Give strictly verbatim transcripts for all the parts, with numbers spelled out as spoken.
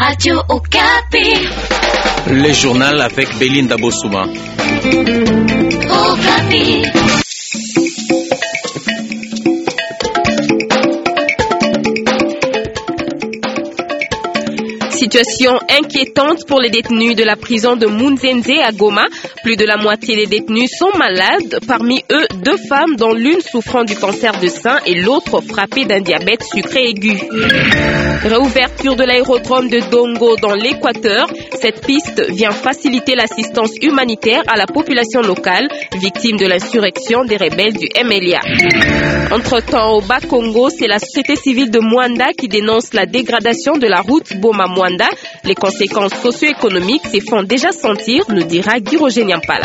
Radio Okapi. Le journal avec Belinda Bossouma. Okapi. Situation inquiétante pour les détenus de la prison de Munzenze à Goma. Plus de la moitié des détenus sont malades. Parmi eux, deux femmes dont l'une souffrant du cancer de sein et l'autre frappée d'un diabète sucré aigu. Réouverture de l'aérodrome de Dongo dans l'Équateur. Cette piste vient faciliter l'assistance humanitaire à la population locale, victime de l'insurrection des rebelles du M L A. Entre-temps, au Bas-Congo, c'est la société civile de Mwanda qui dénonce la dégradation de la route Boma-Mwanda. Les conséquences socio-économiques s'y font déjà sentir, nous dira Guy-Roger Nyampala.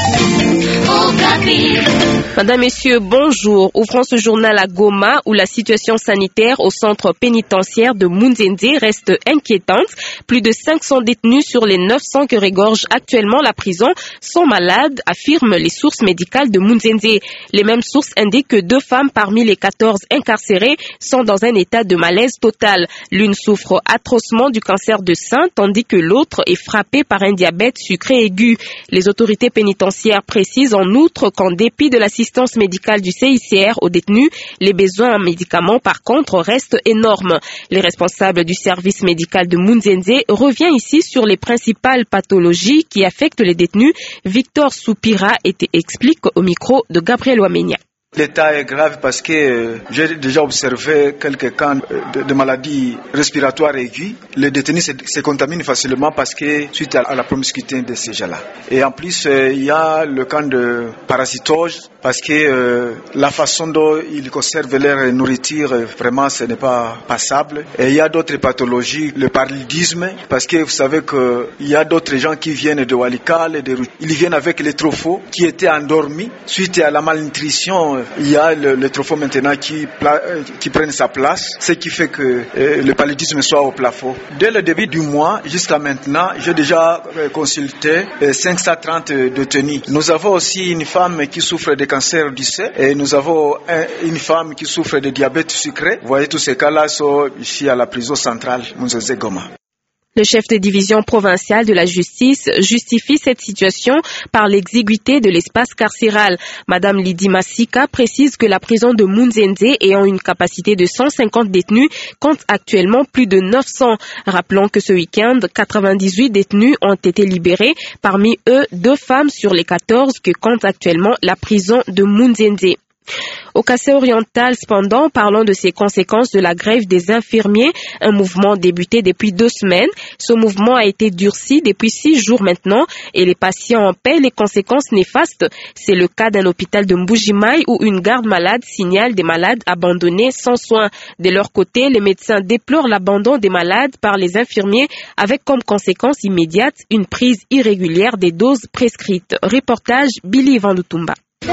Madame, Messieurs, bonjour. Ouvrons ce journal à Goma où la situation sanitaire au centre pénitentiaire de Munzenze reste inquiétante. Plus de cinq cents détenus sur les neuf cents que regorge actuellement la prison sont malades, affirment les sources médicales de Munzenze. Les mêmes sources indiquent que deux femmes parmi les quatorze incarcérées sont dans un état de malaise total. L'une souffre atrocement du cancer de sein, tandis que l'autre est frappée par un diabète sucré aigu. Les autorités pénitentiaires précisent en outre qu'en dépit de l'assistance médicale du C I C R aux détenus, les besoins en médicaments par contre restent énormes. Les responsables du service médical de Munzenze reviennent ici sur les principales pathologies qui affectent les détenus. Victor Soupira explique au micro de Gabriel Ouamenia. L'état est grave parce que euh, j'ai déjà observé quelques cas de, de maladies respiratoires aiguës. Les détenus se, se contaminent facilement parce que suite à, à la promiscuité de ces gens-là. Et en plus, euh, il y a le cas de parasitose parce que euh, la façon dont ils conservent leur nourriture, vraiment, ce n'est pas passable. Et il y a d'autres pathologies, le paludisme, parce que vous savez qu'il y a d'autres gens qui viennent de Walikale, de, ils viennent avec les trophées qui étaient endormis suite à la malnutrition. Il y a le, le trophée maintenant qui, pla, qui prennent sa place, ce qui fait que euh, le paludisme soit au plafond. Dès le début du mois jusqu'à maintenant, j'ai déjà euh, consulté euh, cinq cent trente détenus. Nous avons aussi une femme qui souffre de cancer du sein et nous avons un, une femme qui souffre de diabète sucré. Vous voyez, tous ces cas-là sont ici à la prison centrale Munzenze Goma. Le chef de division provinciale de la justice justifie cette situation par l'exiguïté de l'espace carcéral. Madame Lydie Massika précise que la prison de Munzenze, ayant une capacité de cent cinquante détenus, compte actuellement plus de neuf cents. Rappelons que ce week-end, quatre-vingt-dix-huit détenus ont été libérés, parmi eux deux femmes sur les quatorze que compte actuellement la prison de Munzenze. Au Kassai oriental, cependant, parlons de ces conséquences de la grève des infirmiers, un mouvement débuté depuis deux semaines. Ce mouvement a été durci depuis six jours maintenant et les patients en paient les conséquences néfastes. C'est le cas d'un hôpital de Mbujimai où une garde malade signale des malades abandonnés sans soins. De leur côté, les médecins déplorent l'abandon des malades par les infirmiers avec comme conséquence immédiate une prise irrégulière des doses prescrites. Reportage Billy Vandutumba.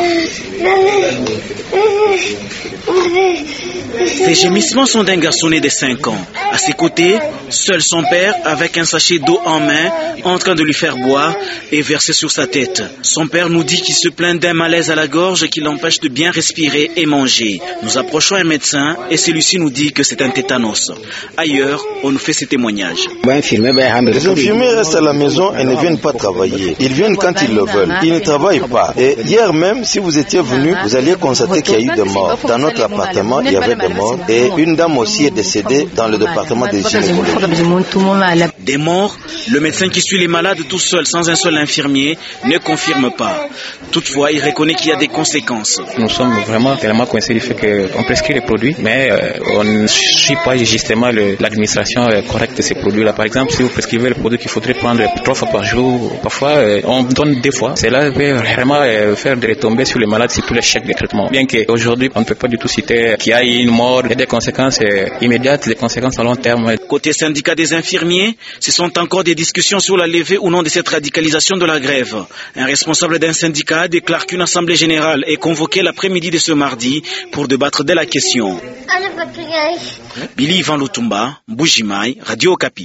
Ces gémissements sont d'un garçonnet de cinq ans. À ses côtés, seul son père, avec un sachet d'eau en main, en train de lui faire boire et verser sur sa tête. Son père nous dit qu'il se plaint d'un malaise à la gorge qui l'empêche de bien respirer et manger. Nous approchons un médecin et celui-ci nous dit que c'est un tétanos. Ailleurs, on nous fait ces témoignages. Les infirmiers restent à la maison et ne viennent pas travailler. Ils viennent quand ils le veulent. Ils ne travaillent pas. Et hier même, si vous étiez venu, vous alliez constater qu'il y a eu des morts. Dans notre appartement, il y avait des morts et une dame aussi est décédée dans le département des gynécologies. Des morts, le médecin qui suit les malades tout seul, sans un seul infirmier, ne confirme pas. Toutefois, il reconnaît qu'il y a des conséquences. Nous sommes vraiment tellement coincés du fait qu'on prescrit les produits, mais euh, on ne suit pas justement le, l'administration euh, correcte de ces produits-là. Par exemple, si vous prescrivez le produit qu'il faudrait prendre trois fois par jour, parfois euh, on donne deux fois. Cela peut vraiment euh, faire des retombées sur les malades, sur tous les chèques de traitement. Bien qu'aujourd'hui, on ne peut pas du tout citer qu'il y a une mort et des conséquences euh, immédiates, des conséquences à long terme. Côté syndicat des infirmiers, ce sont encore des discussions sur la levée ou non de cette radicalisation de la grève. Un responsable d'un syndicat déclare qu'une assemblée générale est convoquée l'après-midi de ce mardi pour débattre de la question. Billy Van Lutumba, Mbujimai, Radio Okapi.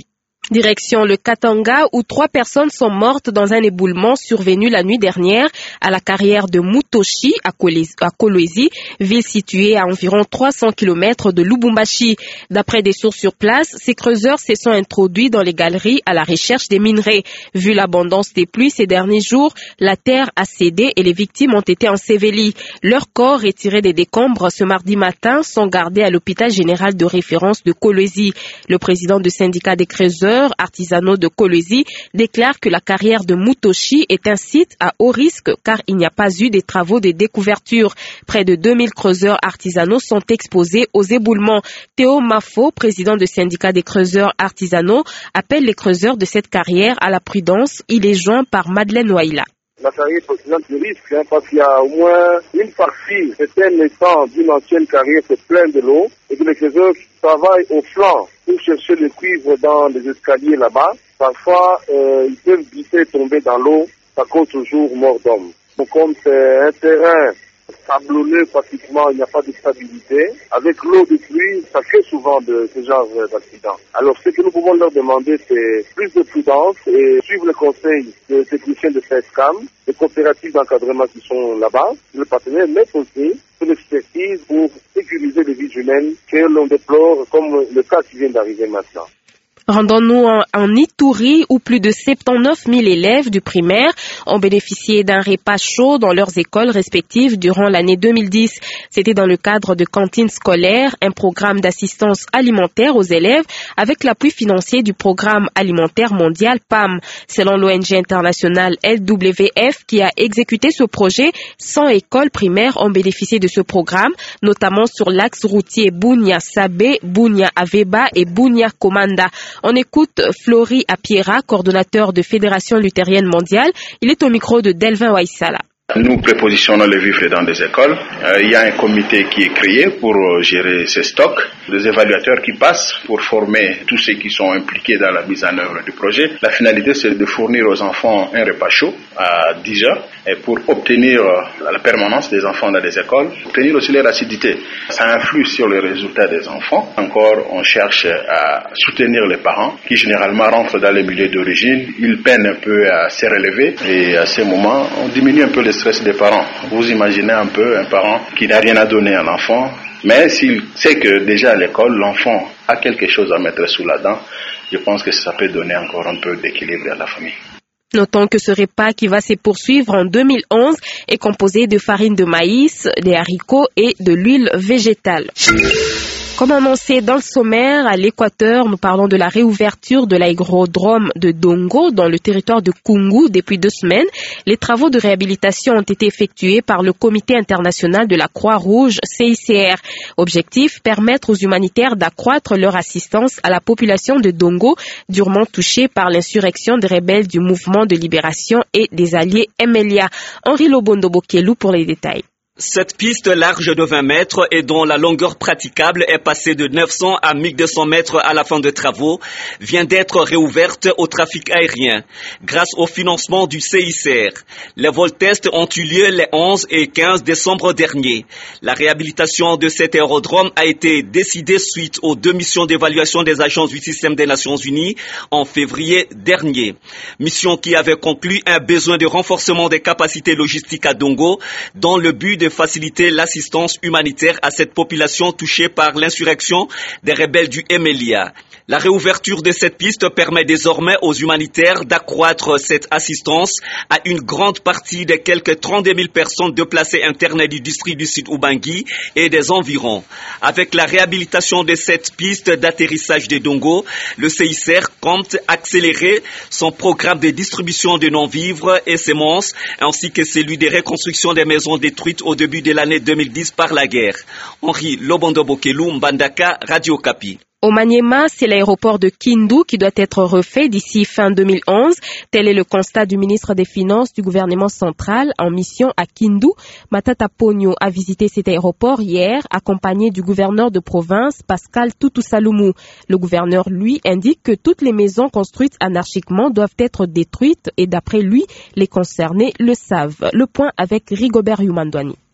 Direction le Katanga où trois personnes sont mortes dans un éboulement survenu la nuit dernière à la carrière de Mutoshi à Kolwezi, ville située à environ trois cents kilomètres de Lubumbashi. D'après des sources sur place, ces creuseurs se sont introduits dans les galeries à la recherche des minerais. Vu l'abondance des pluies ces derniers jours, la terre a cédé et les victimes ont été ensevelies. Leurs corps retirés des décombres ce mardi matin sont gardés à l'hôpital général de référence de Kolwezi. Le président du syndicat des creuseurs artisanaux de Kolwezi déclare que la carrière de Mutoshi est un site à haut risque car il n'y a pas eu des travaux de découverture. Près de deux mille creuseurs artisanaux sont exposés aux éboulements. Théo Mafo, président du syndicat des creuseurs artisanaux, appelle les creuseurs de cette carrière à la prudence. Il est joint par Madeleine Waila. La carrière présente le risque hein, parce qu'il y a au moins une partie, c'était l'étang d'une ancienne carrière, c'est plein de l'eau et que les creuseurs travaillent au flanc pour chercher le cuivre dans les escaliers là-bas. Parfois, euh, ils peuvent glisser et tomber dans l'eau, ça cause toujours mort d'homme. Donc comme c'est un terrain sablonneux pratiquement, il n'y a pas de stabilité. Avec l'eau de pluie, ça crée souvent de ce genre d'accidents. Alors ce que nous pouvons leur demander, c'est plus de prudence et suivre le conseil des techniciens de FESCAM, des coopératives d'encadrement qui sont là-bas, le partenaire, mais aussi de l'expertise pour sécuriser les vies humaines que l'on déplore comme le cas qui vient d'arriver maintenant. Rendons-nous en, en Ituri où plus de soixante-dix-neuf mille élèves du primaire ont bénéficié d'un repas chaud dans leurs écoles respectives durant l'année deux mille dix. C'était dans le cadre de cantines scolaires, un programme d'assistance alimentaire aux élèves avec l'appui financier du programme alimentaire mondial P A M. Selon l'O N G internationale L W F qui a exécuté ce projet, cent écoles primaires ont bénéficié de ce programme, notamment sur l'axe routier Bunia-Sabé, Bunia-Aveba et Bunia-Komanda. On écoute Flory Apiera, coordonnateur de Fédération luthérienne mondiale. Il est au micro de Delvin Waisala. Nous prépositionnons les vivres dans des écoles. Euh, il y a un comité qui est créé pour euh, gérer ces stocks, des évaluateurs qui passent pour former tous ceux qui sont impliqués dans la mise en œuvre du projet. La finalité, c'est de fournir aux enfants un repas chaud à dix heures et pour obtenir euh, la permanence des enfants dans les écoles, obtenir aussi leur acidité. Ça influe sur les résultats des enfants. Encore, on cherche à soutenir les parents qui généralement rentrent dans les milieux d'origine. Ils peinent un peu à se relever et à ce moment, on diminue un peu les stress des parents. Vous imaginez un peu un parent qui n'a rien à donner à l'enfant, mais s'il sait que déjà à l'école, l'enfant a quelque chose à mettre sous la dent, je pense que ça peut donner encore un peu d'équilibre à la famille. Notons que ce repas qui va se poursuivre en deux mille onze est composé de farine de maïs, des haricots et de l'huile végétale. Comme annoncé dans le sommaire, à l'Équateur, nous parlons de la réouverture de l'aérodrome de Dongo dans le territoire de Kungu depuis deux semaines. Les travaux de réhabilitation ont été effectués par le Comité international de la Croix-Rouge, C I C R. Objectif, permettre aux humanitaires d'accroître leur assistance à la population de Dongo, durement touchée par l'insurrection des rebelles du mouvement de libération et des alliés M L A. Henri Lobondo Bokelu pour les détails. Cette piste large de vingt mètres et dont la longueur praticable est passée de neuf cents à mille deux cents mètres à la fin des travaux vient d'être réouverte au trafic aérien grâce au financement du C I C R. Les vols tests ont eu lieu les onze et quinze décembre dernier. La réhabilitation de cet aérodrome a été décidée suite aux deux missions d'évaluation des agences du système des Nations Unies en février dernier. Mission qui avait conclu un besoin de renforcement des capacités logistiques à Dongo dans le but de faciliter l'assistance humanitaire à cette population touchée par l'insurrection des rebelles du M L A. La réouverture de cette piste permet désormais aux humanitaires d'accroître cette assistance à une grande partie des quelques trente-deux mille personnes déplacées internes du district du Sud Ubangi et des environs. Avec la réhabilitation de cette piste d'atterrissage de Dongo, le C I C R compte accélérer son programme de distribution de non-vivres et semences ainsi que celui de reconstruction des maisons détruites au début de l'année deux mille dix par la guerre. Henri Lobondo Bokelu, Mbandaka, Radio Kapi. Au Maniema, c'est l'aéroport de Kindu qui doit être refait d'ici fin deux mille onze. Tel est le constat du ministre des Finances du gouvernement central en mission à Kindu. Matata Pogno a visité cet aéroport hier, accompagné du gouverneur de province, Pascal Tutusalumu. Le gouverneur, lui, indique que toutes les maisons construites anarchiquement doivent être détruites et d'après lui, les concernés le savent. Le point avec Rigobert Yumandwani.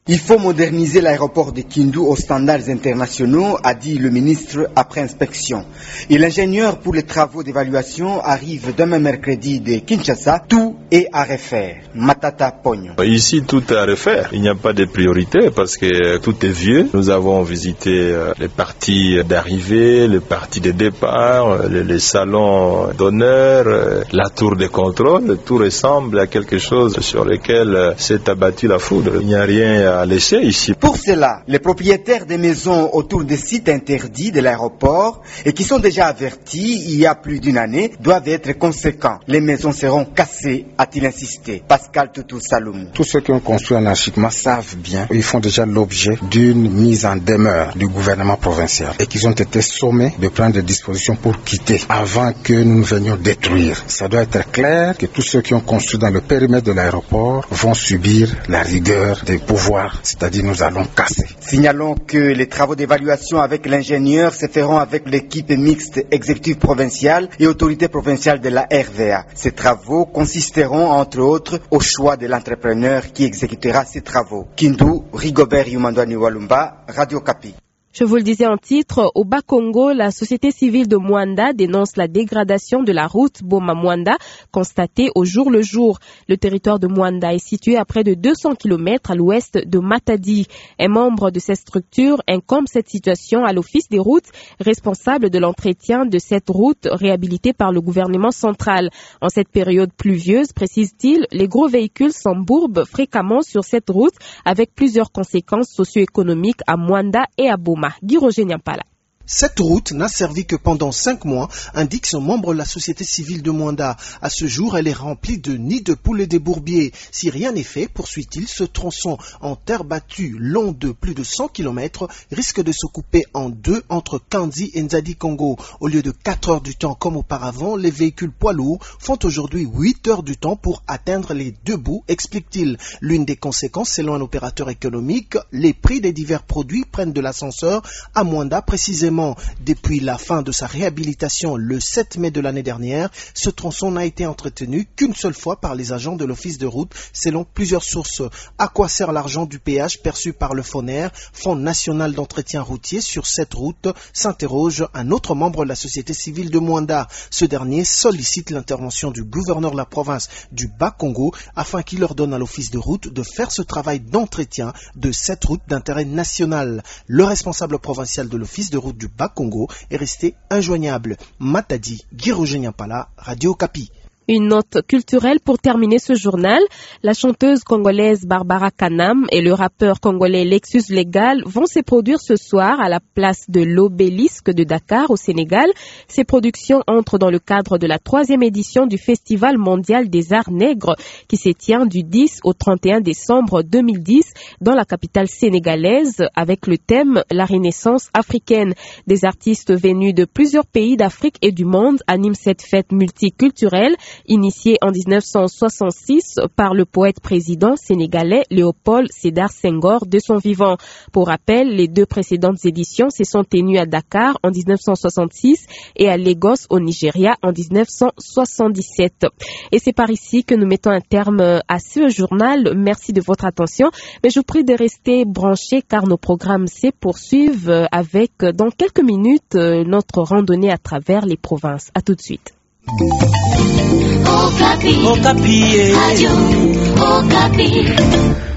Il faut moderniser l'aéroport de Kindu aux standards internationaux, a dit le ministre après inspection. Et l'ingénieur pour les travaux d'évaluation arrive demain mercredi de Kinshasa. Tout est à refaire. Matata Pogno. Ici, tout est à refaire. Il n'y a pas de priorité parce que tout est vieux. Nous avons visité les parties d'arrivée, les parties de départ, les salons d'honneur, la tour de contrôle. Tout ressemble à quelque chose sur lequel s'est abattue la foudre. Il n'y a rien à laisser ici. Pour cela, les propriétaires des maisons autour des sites interdits de l'aéroport et qui sont déjà avertis il y a plus d'une année doivent être conséquents. Les maisons seront cassées, a-t-il insisté. Pascal Toutou Saloum. Tous ceux qui ont construit anarchiquement savent bien qu'ils font déjà l'objet d'une mise en demeure du gouvernement provincial et qu'ils ont été sommés de prendre des dispositions pour quitter avant que nous venions détruire. Ça doit être clair que tous ceux qui ont construit dans le périmètre de l'aéroport vont subir la rigueur des pouvoirs, c'est-à-dire nous allons casser. Signalons que les travaux d'évaluation avec l'ingénieur se feront avec l'équipe mixte exécutive provinciale et autorité provinciale de la R V A. Ces travaux consisteront entre autres au choix de l'entrepreneur qui exécutera ces travaux. Kindu, Rigobert Yumandwani Walumba, Radio Kapi. Je vous le disais en titre, au Bas-Congo, la société civile de Mwanda dénonce la dégradation de la route Boma-Mwanda constatée au jour le jour. Le territoire de Mwanda est situé à près de deux cents kilomètres à l'ouest de Matadi. Un membre de cette structure incombe cette situation à l'Office des routes, responsable de l'entretien de cette route réhabilitée par le gouvernement central. En cette période pluvieuse, précise-t-il, les gros véhicules s'embourbent fréquemment sur cette route avec plusieurs conséquences socio-économiques à Mwanda et à Boma. Guy-Roger Nyampala. Cette route n'a servi que pendant cinq mois, indique son membre de la société civile de Mwanda. À ce jour, elle est remplie de nids de poules et des bourbiers. Si rien n'est fait, poursuit-il, ce tronçon en terre battue long de plus de cent kilomètres risque de se couper en deux entre Kandi et Nzadi Congo. Au lieu de quatre heures du temps comme auparavant, les véhicules poids lourds font aujourd'hui huit heures du temps pour atteindre les deux bouts, explique-t-il. L'une des conséquences, selon un opérateur économique, les prix des divers produits prennent de l'ascenseur à Mwanda précisément. Depuis la fin de sa réhabilitation le sept mai de l'année dernière, ce tronçon n'a été entretenu qu'une seule fois par les agents de l'office de route, selon plusieurs sources. À quoi sert l'argent du péage perçu par le FONER, Fonds national d'entretien routier, sur cette route, s'interroge un autre membre de la société civile de Mwanda. Ce dernier sollicite l'intervention du gouverneur de la province du Bas-Congo afin qu'il ordonne à l'office de route de faire ce travail d'entretien de cette route d'intérêt national. Le responsable provincial de l'office de route du Bas-Congo est resté injoignable. Matadi, Guy-Roger Nyampala, Radio Kapi. Une note culturelle pour terminer ce journal. La chanteuse congolaise Barbara Kanam et le rappeur congolais Lexus Legal vont se produire ce soir à la place de l'Obélisque de Dakar au Sénégal. Ces productions entrent dans le cadre de la troisième édition du Festival mondial des arts nègres qui se tient du dix au trente et un décembre deux mille dix dans la capitale sénégalaise avec le thème La Renaissance africaine. Des artistes venus de plusieurs pays d'Afrique et du monde animent cette fête multiculturelle initié en dix-neuf cent soixante-six par le poète président sénégalais Léopold Sédar Senghor de son vivant. Pour rappel, les deux précédentes éditions se sont tenues à Dakar en dix-neuf cent soixante-six et à Lagos au Nigeria en dix-neuf cent soixante-dix-sept. Et c'est par ici que nous mettons un terme à ce journal. Merci de votre attention, mais je vous prie de rester branchés car nos programmes se poursuivent avec, dans quelques minutes, notre randonnée à travers les provinces. À tout de suite. Okapi. Okapi. Radio Okapi.